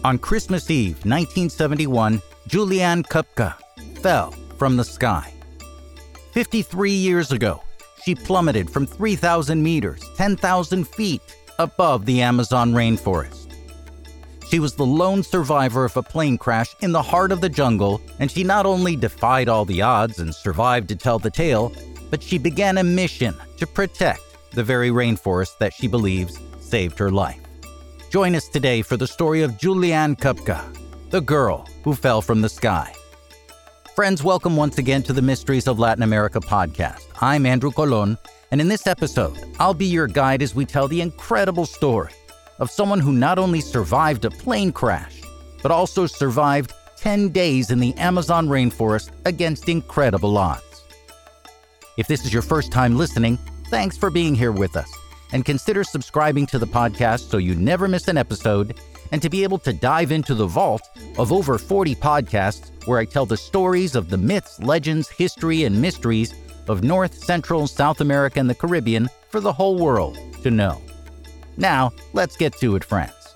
On Christmas Eve, 1971, Juliane Kupka fell from the sky. 53 years ago, she plummeted from 3,000 meters, 10,000 feet above the Amazon rainforest. She was the lone survivor of a plane crash in the heart of the jungle, and she not only defied all the odds and survived to tell the tale, but she began a mission to protect the very rainforest that she believes saved her life. Join us today for the story of Juliane Kupka, the girl who fell from the sky. Friends, welcome once again to the Mysteries of Latin America podcast. I'm Andrew Colon, and in this episode, I'll be your guide as we tell the incredible story of someone who not only survived a plane crash, but also survived 10 days in the Amazon rainforest against incredible odds. If this is your first time listening, thanks for being here with us, and consider subscribing to the podcast so you never miss an episode, and to be able to dive into the vault of over 40 podcasts where I tell the stories of the myths, legends, history, and mysteries of North, Central, South America, and the Caribbean for the whole world to know. Now, let's get to it, friends.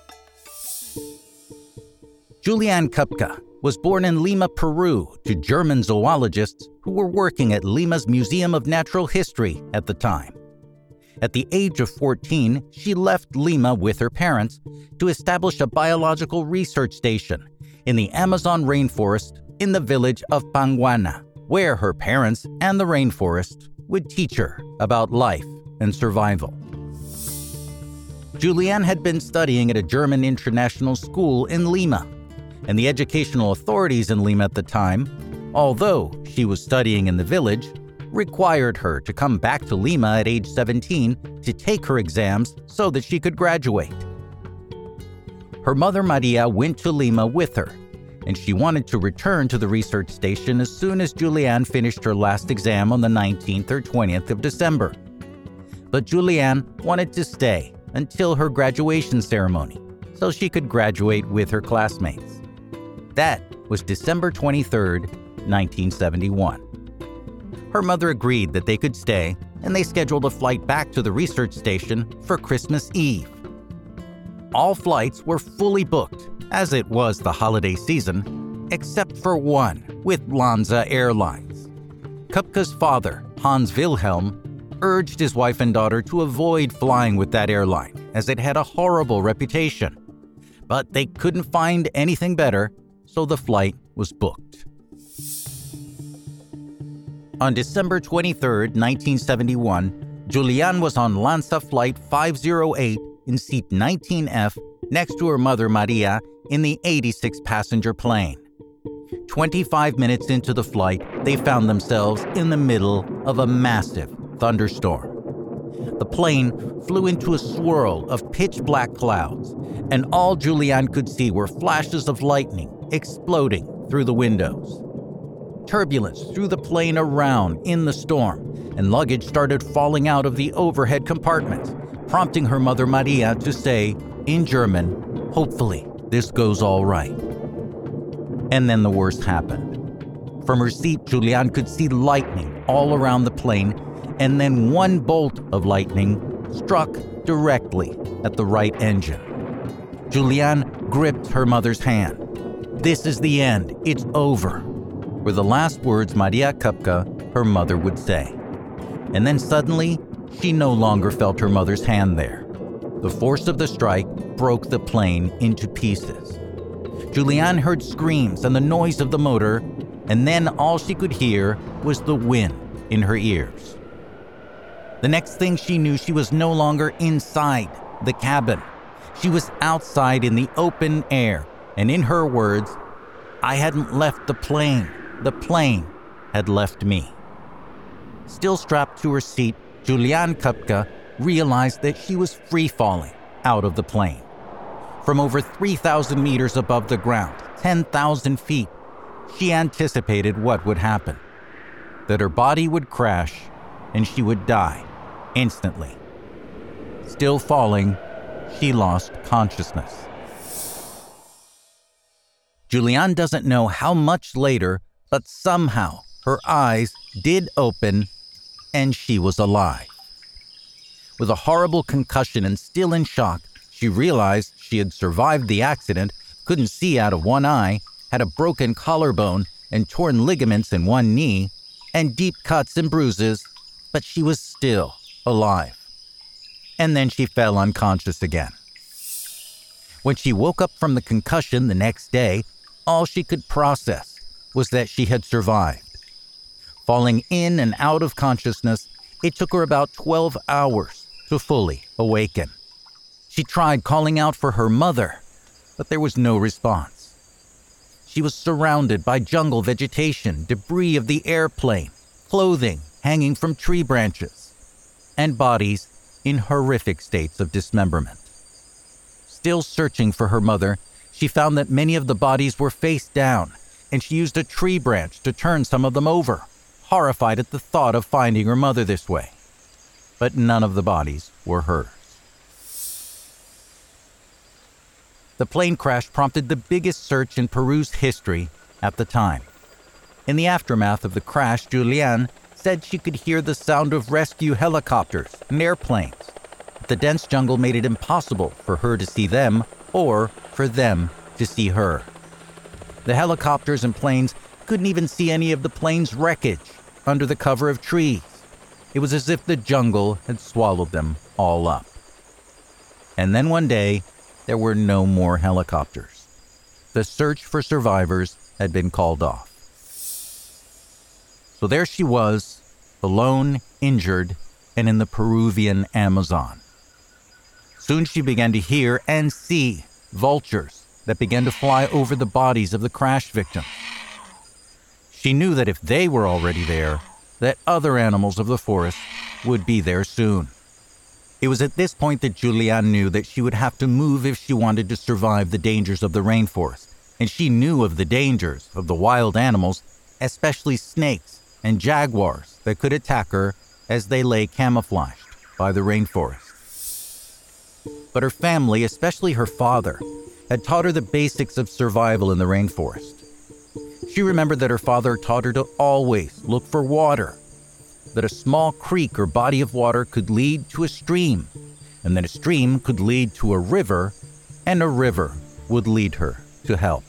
Juliane Kupka was born in Lima, Peru, to German zoologists who were working at Lima's Museum of Natural History at the time. At the age of 14, she left Lima with her parents to establish a biological research station in the Amazon rainforest in the village of Panguana, where her parents and the rainforest would teach her about life and survival. Juliane had been studying at a German international school in Lima, and the educational authorities in Lima at the time, although she was studying in the village, required her to come back to Lima at age 17 to take her exams so that she could graduate. Her mother Maria went to Lima with her, and she wanted to return to the research station as soon as Juliane finished her last exam on the 19th or 20th of December. But Juliane wanted to stay until her graduation ceremony so she could graduate with her classmates. That was December 23rd, 1971. Her mother agreed that they could stay, and they scheduled a flight back to the research station for Christmas Eve. All flights were fully booked, as it was the holiday season, except for one with Lufthansa Airlines. Kupka's father, Hans Wilhelm, urged his wife and daughter to avoid flying with that airline, as it had a horrible reputation. But they couldn't find anything better, so the flight was booked. On December 23, 1971, Juliane was on LANSA Flight 508 in seat 19F next to her mother Maria in the 86-passenger plane. 25 minutes into the flight, they found themselves in the middle of a massive thunderstorm. The plane flew into a swirl of pitch-black clouds, and all Juliane could see were flashes of lightning exploding through the windows. Turbulence threw the plane around in the storm, and luggage started falling out of the overhead compartments, prompting her mother Maria to say, in German, "Hopefully, this goes all right." And then the worst happened. From her seat, Juliane could see lightning all around the plane, and then one bolt of lightning struck directly at the right engine. Juliane gripped her mother's hand. "This is the end. It's over," were the last words Maria Kupka, her mother, would say. And then suddenly, she no longer felt her mother's hand there. The force of the strike broke the plane into pieces. Juliane heard screams and the noise of the motor, and then all she could hear was the wind in her ears. The next thing she knew, she was no longer inside the cabin. She was outside in the open air, and in her words, "I hadn't left the plane. The plane had left me." Still strapped to her seat, Juliane Kupka realized that she was free-falling out of the plane. From over 3,000 meters above the ground, 10,000 feet, she anticipated what would happen: that her body would crash and she would die instantly. Still falling, she lost consciousness. Juliane doesn't know how much later, but somehow her eyes did open and she was alive. With a horrible concussion and still in shock, she realized she had survived the accident, couldn't see out of one eye, had a broken collarbone and torn ligaments in one knee, and deep cuts and bruises, but she was still alive. And then she fell unconscious again. When she woke up from the concussion the next day, all she could process was that she had survived. Falling in and out of consciousness, it took her about 12 hours to fully awaken. She tried calling out for her mother, but there was no response. She was surrounded by jungle vegetation, debris of the airplane, clothing hanging from tree branches, and bodies in horrific states of dismemberment. Still searching for her mother, she found that many of the bodies were face down, and she used a tree branch to turn some of them over, horrified at the thought of finding her mother this way. But none of the bodies were hers. The plane crash prompted the biggest search in Peru's history at the time. In the aftermath of the crash, Juliane said she could hear the sound of rescue helicopters and airplanes. But the dense jungle made it impossible for her to see them or for them to see her. The helicopters and planes couldn't even see any of the plane's wreckage under the cover of trees. It was as if the jungle had swallowed them all up. And then one day, there were no more helicopters. The search for survivors had been called off. So there she was, alone, injured, and in the Peruvian Amazon. Soon she began to hear and see vultures that began to fly over the bodies of the crash victims. She knew that if they were already there, that other animals of the forest would be there soon. It was at this point that Juliane knew that she would have to move if she wanted to survive the dangers of the rainforest, and she knew of the dangers of the wild animals, especially snakes and jaguars that could attack her as they lay camouflaged by the rainforest. But her family, especially her father, had taught her the basics of survival in the rainforest. She remembered that her father taught her to always look for water, that a small creek or body of water could lead to a stream, and that a stream could lead to a river, and a river would lead her to help.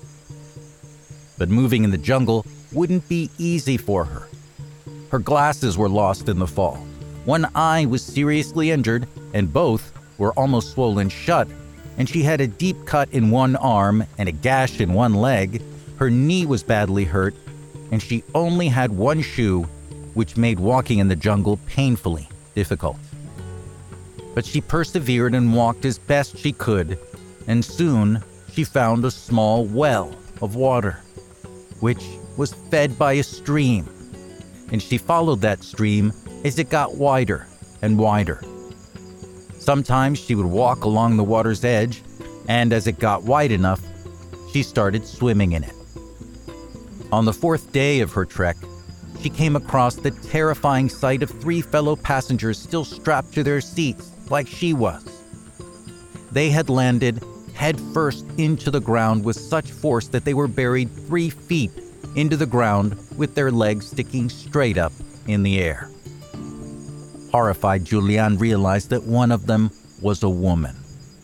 But moving in the jungle wouldn't be easy for her. Her glasses were lost in the fall. One eye was seriously injured, and both were almost swollen shut, and she had a deep cut in one arm and a gash in one leg. Her knee was badly hurt, and she only had one shoe, which made walking in the jungle painfully difficult. But she persevered and walked as best she could, and soon she found a small well of water, which was fed by a stream, and she followed that stream as it got wider and wider. Sometimes she would walk along the water's edge, and as it got wide enough, she started swimming in it. On the fourth day of her trek, she came across the terrifying sight of 3 fellow passengers still strapped to their seats like she was. They had landed headfirst into the ground with such force that they were buried 3 feet into the ground with their legs sticking straight up in the air. Horrified, Juliane realized that one of them was a woman.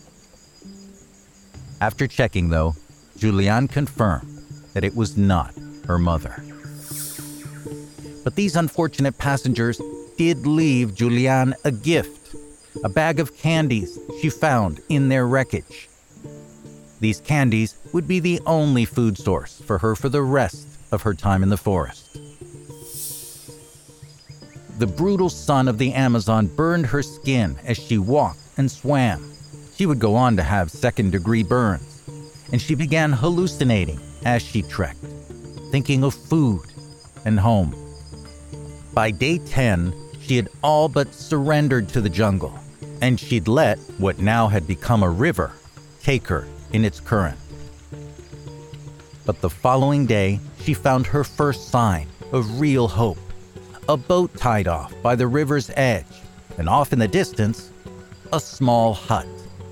After checking, though, Juliane confirmed that it was not her mother. But these unfortunate passengers did leave Juliane a gift, a bag of candies she found in their wreckage. These candies would be the only food source for her for the rest of her time in the forest. The brutal sun of the Amazon burned her skin as she walked and swam. She would go on to have second-degree burns, and she began hallucinating as she trekked, thinking of food and home. By day 10, she had all but surrendered to the jungle, and she'd let what now had become a river take her in its current. But the following day, she found her first sign of real hope. A boat tied off by the river's edge, and off in the distance, a small hut.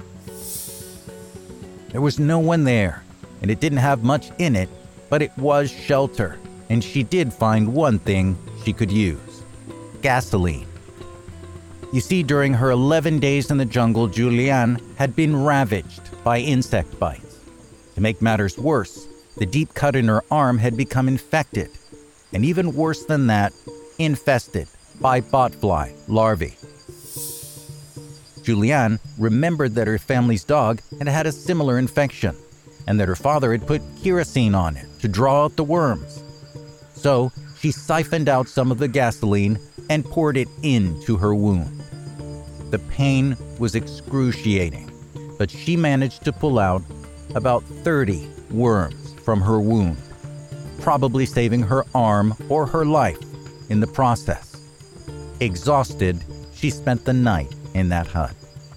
There was no one there, and it didn't have much in it, but it was shelter, and she did find one thing she could use: gasoline. You see, during her 11 days in the jungle, Juliane had been ravaged by insect bites. To make matters worse, the deep cut in her arm had become infected, and even worse than that, infested by botfly larvae. Julianne remembered that her family's dog had had a similar infection, and that her father had put kerosene on it to draw out the worms. So she siphoned out some of the gasoline and poured it into her wound. The pain was excruciating, but she managed to pull out about 30 worms from her wound, probably saving her arm or her life in the process. Exhausted, she spent the night in that hut.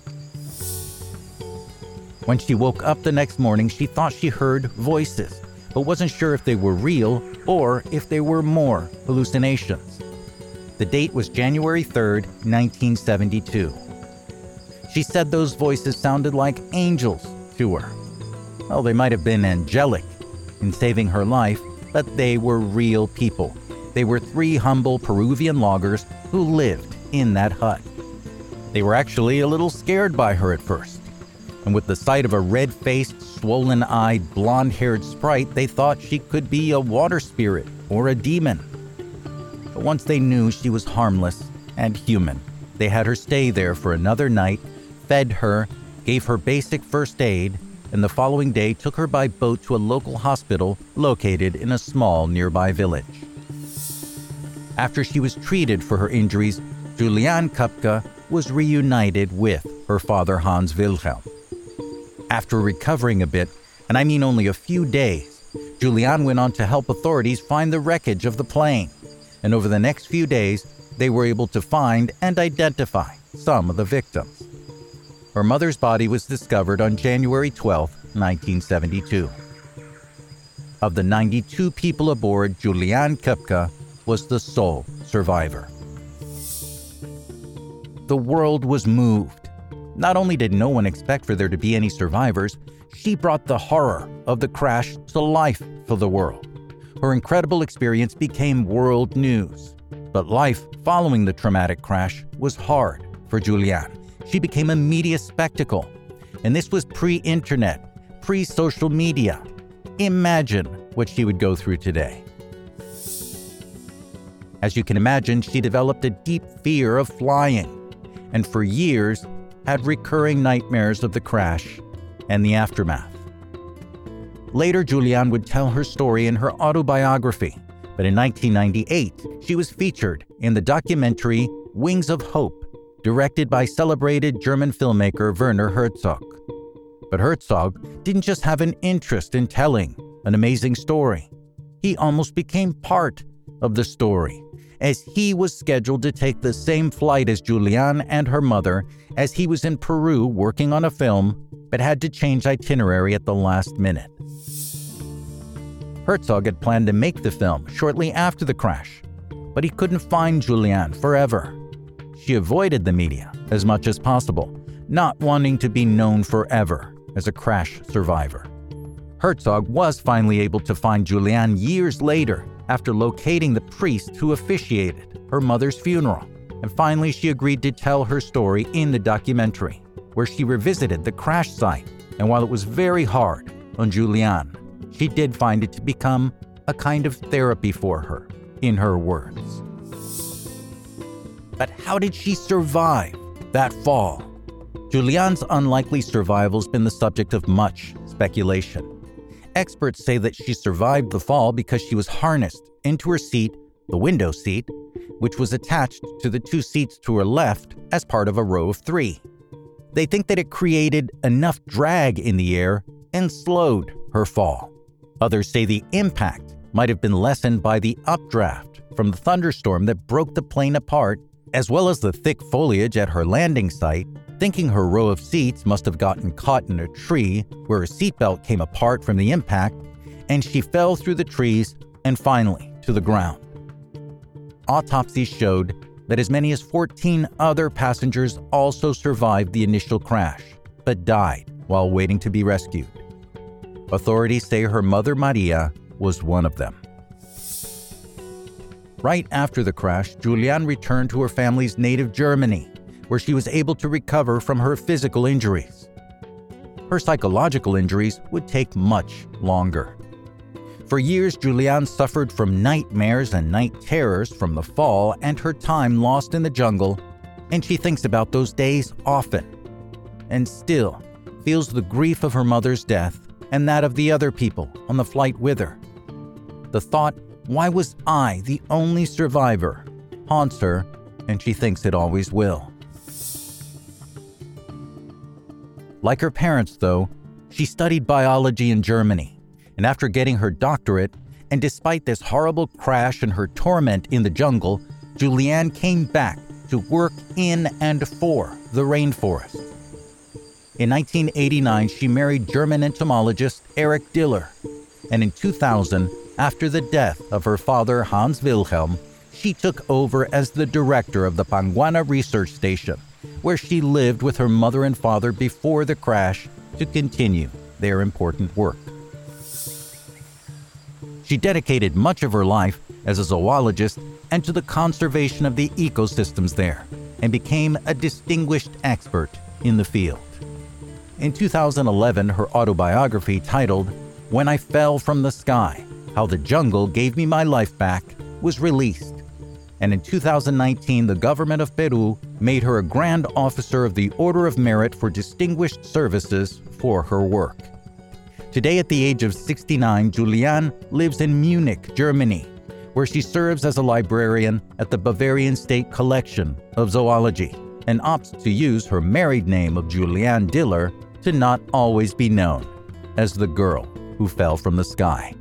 When she woke up the next morning, she thought she heard voices, but wasn't sure if they were real or if they were more hallucinations. The date was January 3rd, 1972. She said those voices sounded like angels to her. Well, they might have been angelic in saving her life, but they were real people. They were 3 humble Peruvian loggers who lived in that hut. They were actually a little scared by her at first, and with the sight of a red-faced, swollen-eyed, blonde-haired sprite, they thought she could be a water spirit or a demon. But once they knew she was harmless and human, they had her stay there for another night, fed her, gave her basic first aid, and the following day took her by boat to a local hospital located in a small nearby village. After she was treated for her injuries, Julianne Kupka was reunited with her father Hans Wilhelm. After recovering a bit, and I mean only a few days, Julianne went on to help authorities find the wreckage of the plane, and over the next few days, they were able to find and identify some of the victims. Her mother's body was discovered on January 12, 1972. Of the 92 people aboard, Julianne Kupka was the sole survivor. The world was moved. Not only did no one expect for there to be any survivors, she brought the horror of the crash to life for the world. Her incredible experience became world news. But life following the traumatic crash was hard for Julianne. She became a media spectacle. And this was pre-internet, pre-social media. Imagine what she would go through today. As you can imagine, she developed a deep fear of flying, and for years had recurring nightmares of the crash and the aftermath. Later, Julianne would tell her story in her autobiography, but in 1998, she was featured in the documentary Wings of Hope, directed by celebrated German filmmaker Werner Herzog. But Herzog didn't just have an interest in telling an amazing story. He almost became part of the story, as he was scheduled to take the same flight as Julianne and her mother as he was in Peru working on a film, but had to change itinerary at the last minute. Herzog had planned to make the film shortly after the crash, but he couldn't find Julianne forever. She avoided the media as much as possible, not wanting to be known forever as a crash survivor. Herzog was finally able to find Julianne years later after locating the priest who officiated her mother's funeral, and finally she agreed to tell her story in the documentary, where she revisited the crash site, and while it was very hard on Julianne, she did find it to become a kind of therapy for her, in her words. But how did she survive that fall? Julianne's unlikely survival has been the subject of much speculation. Experts say that she survived the fall because she was harnessed into her seat, the window seat, which was attached to the 2 seats to her left as part of a row of 3. They think that it created enough drag in the air and slowed her fall. Others say the impact might have been lessened by the updraft from the thunderstorm that broke the plane apart, as well as the thick foliage at her landing site, thinking her row of seats must have gotten caught in a tree where her seatbelt came apart from the impact, and she fell through the trees and finally to the ground. Autopsies showed that as many as 14 other passengers also survived the initial crash, but died while waiting to be rescued. Authorities say her mother Maria was one of them. Right after the crash, Julianne returned to her family's native Germany, where she was able to recover from her physical injuries. Her psychological injuries would take much longer. For years, Julian suffered from nightmares and night terrors from the fall and her time lost in the jungle, and she thinks about those days often, and still feels the grief of her mother's death and that of the other people on the flight with her. The thought, "Why was I the only survivor?" haunts her, and she thinks it always will. Like her parents, though, she studied biology in Germany, and after getting her doctorate, and despite this horrible crash and her torment in the jungle, Julian came back to work in and for the rainforest. In 1989, she married German entomologist Erich Diller, and in 2000, after the death of her father Hans Wilhelm, she took over as the director of the Panguana Research Station, where she lived with her mother and father before the crash to continue their important work. She dedicated much of her life as a zoologist and to the conservation of the ecosystems there, and became a distinguished expert in the field. In 2011, her autobiography titled "When I Fell from the Sky: How the Jungle Gave Me My Life Back" was released. And in 2019, the government of Peru made her a Grand Officer of the Order of Merit for Distinguished Services for her work. Today, at the age of 69, Julian lives in Munich, Germany, where she serves as a librarian at the Bavarian State Collection of Zoology, and opts to use her married name of Julian Diller to not always be known as the girl who fell from the sky.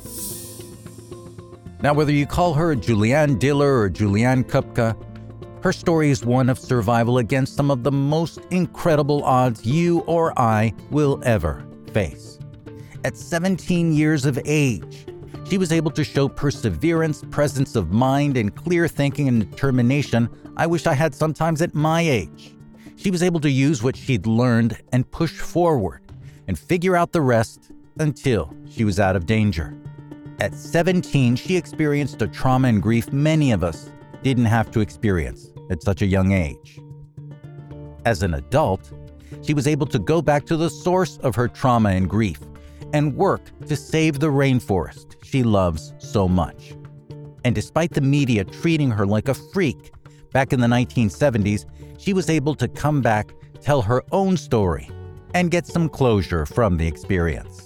Now, whether you call her Julian Diller or Julian Kupka, her story is one of survival against some of the most incredible odds you or I will ever face. At 17 years of age, she was able to show perseverance, presence of mind, and clear thinking and determination I wish I had sometimes at my age. She was able to use what she'd learned and push forward and figure out the rest until she was out of danger. At 17, she experienced a trauma and grief many of us didn't have to experience at such a young age. As an adult, she was able to go back to the source of her trauma and grief and work to save the rainforest she loves so much. And despite the media treating her like a freak back in the 1970s, she was able to come back, tell her own story, and get some closure from the experience.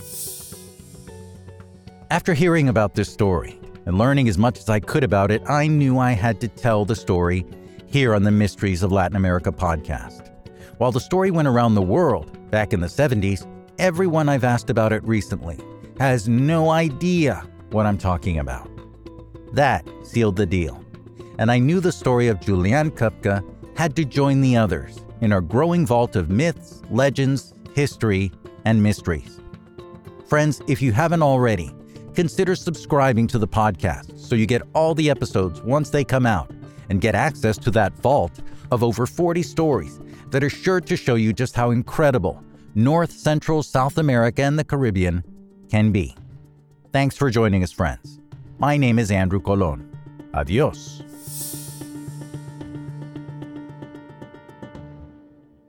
After hearing about this story and learning as much as I could about it, I knew I had to tell the story here on the Mysteries of Latin America podcast. While the story went around the world back in the 70s, everyone I've asked about it recently has no idea what I'm talking about. That sealed the deal, and I knew the story of Julian Kupka had to join the others in our growing vault of myths, legends, history, and mysteries. Friends, if you haven't already, consider subscribing to the podcast so you get all the episodes once they come out and get access to that vault of over 40 stories that are sure to show you just how incredible North, Central, South America, and the Caribbean can be. Thanks for joining us, friends. My name is Andrew Colon. Adios.